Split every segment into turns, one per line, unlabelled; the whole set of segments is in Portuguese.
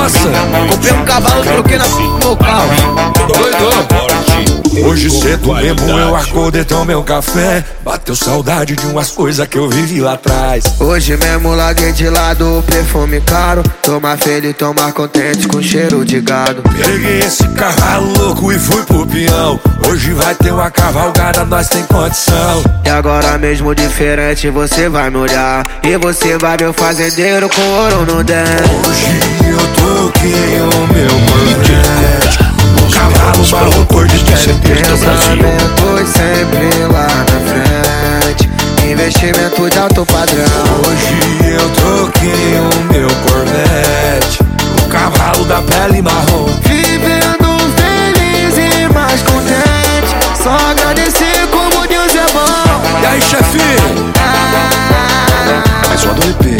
Roça.
Comprei um cavalo, troquei na meu carro.
Doido. Hoje cedo mesmo eu acordei, tomei um café. Bateu saudade de umas coisas que eu vivi lá atrás.
Hoje mesmo larguei de lado o perfume caro. Tô mais feliz, tô mais contente com cheiro de gado.
Peguei esse cavalo louco e fui pro peão. Hoje vai ter uma cavalgada, nós tem condição.
E agora mesmo diferente você vai me olhar. E você vai ver o fazendeiro com ouro no dente.
Hoje eu troquei o meu Corvette. Um cavalo marrom cor de pele.
Pensamentos sempre lá na frente. Investimento de alto padrão.
Hoje eu troquei o meu Corvette. O cavalo da pele marrom.
Vivendo feliz e mais contente. Só agradecer como Deus é bom.
E aí, chefinho? Mais uma do EP.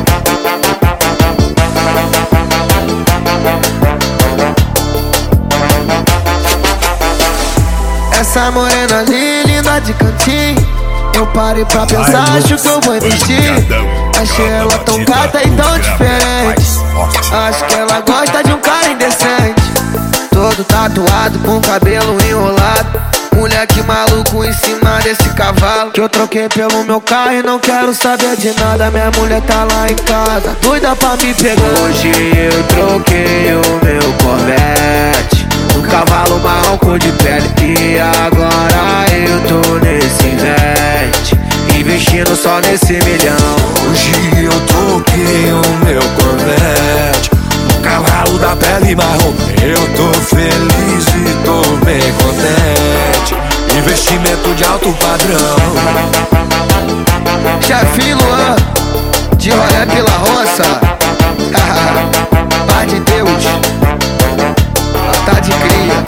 Essa morena ali, linda de cantinho. Eu parei pra pensar, acho que eu vou investir. Achei ela tão gata e tão diferente. Acho que ela gosta de um cara indecente. Todo tatuado, com cabelo enrolado. Moleque maluco em cima desse cavalo que eu troquei pelo meu carro e não quero saber de nada. Minha mulher tá lá em casa, doida pra me pegar. Hoje eu troquei o meu Corvette. Um cavalo marrom cor de pele. E agora eu tô nesse investe, investindo só nesse milhão.
Hoje eu troquei o meu Corvette. Um cavalo da pele marrom. Eu tô feliz e tô bem contente. Investimento de alto padrão.
Chefinho Luan, de rolé pela roça. Paz de Deus, tá de cria.